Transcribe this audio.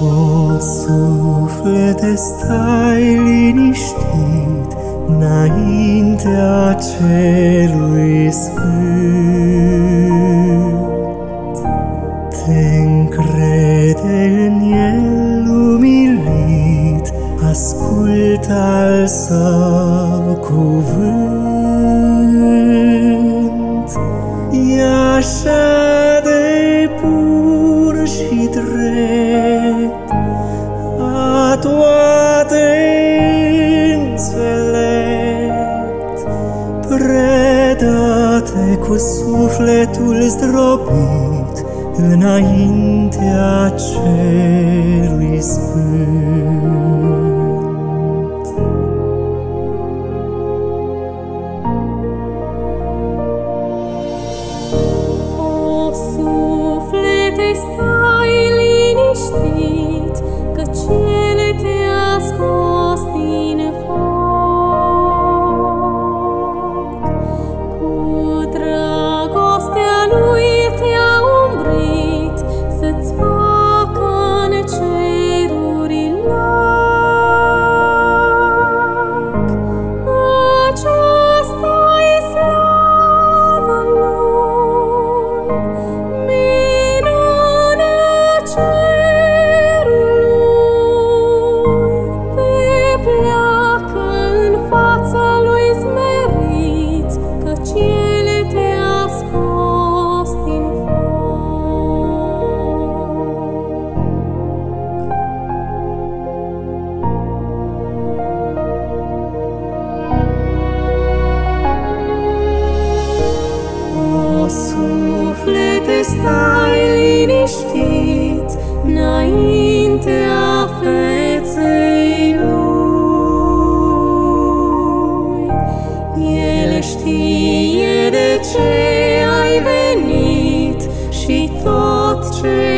O suflete, stai liniștit înaintea Celui Sfânt. Te încrede în El umilit, ascultă al Său cuvânt. E așa de bun și drept, a toate înțelept, predate cu sufletul zdrobit înaintea Celui Sfânt. O suflete, stai liniștit, căci El te-a scos din foc. Cu dragostea Lui te-a umbrit, să-ți facă în ceruri loc. Aceasta-i slavă Lui, minunea cerului. Te pleacă în fața Lui smerit, căci El te-a scos din foc. O suflete, stai liniștit înaintea feței Lui. El știe de ce ai venit și tot ce